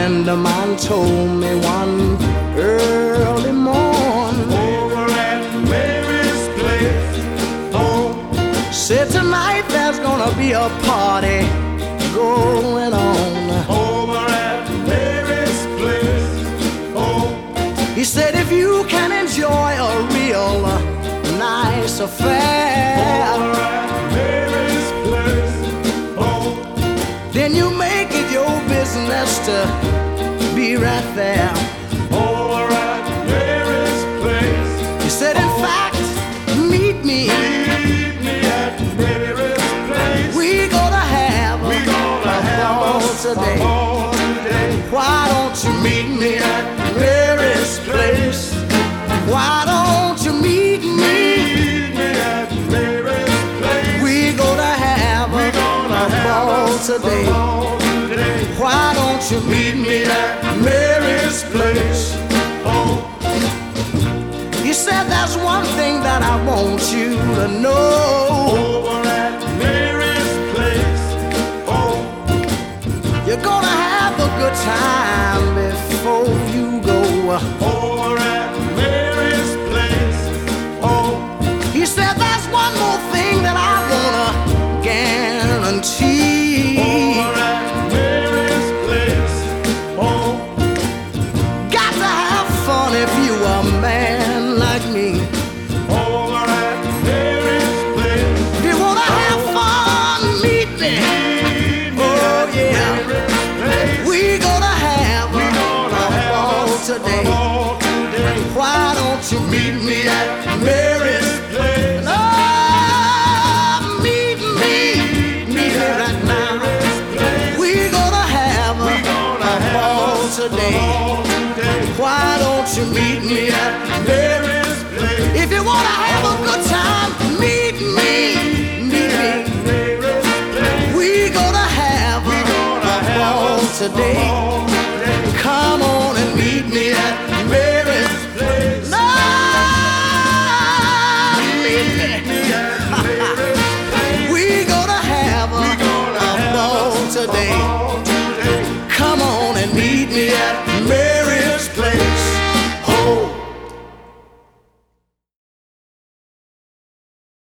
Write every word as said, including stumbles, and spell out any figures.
friend of mine told me one early morn, over at Mary's place. Oh, said tonight there's gonna be a party going on. over at Mary's place. Oh, He said if you can enjoy a real nice affair, over at Mary's place. Oh, then you make it your business to be right there. over at Mary's place. He said in fact, meet me. Meet me at Mary's place. We gonna have a We gonna have ball us a today. ball today. Why don't you meet me at Mary's place? Why don't you meet me? Meet me at Mary's place. We gonna have a, We gonna a have ball us today. a ball today. Why don't you meet me at Mary's place? Oh, He said there's one thing that I want you to know. over at Mary's place. Oh, You're gonna have a good time before you go. over at Mary's place. Oh, He said there's one more thing that I wanna guarantee. over at Mary's place. Oh, Got to have fun if you a man like me. over at Mary's place. If you wanna have fun, meet me. Meet me Oh, at yeah. Mary's place. We gonna have We a, gonna a have ball us a today. ball today. Why don't you meet me at Mary's place? Oh, meet me, meet me right now. Mary's place. We gonna have a, We gonna a have ball us a today. ball today. Why don't you meet me at Mary's place. If you wanna have a good time, meet me, meet me. Mary's place. We gonna have a, gonna a have ball us a today. ball today. Come on and meet me at Mary's Place. No, meet me. At Mary's place. We gonna have a, gonna a have ball us a today. ball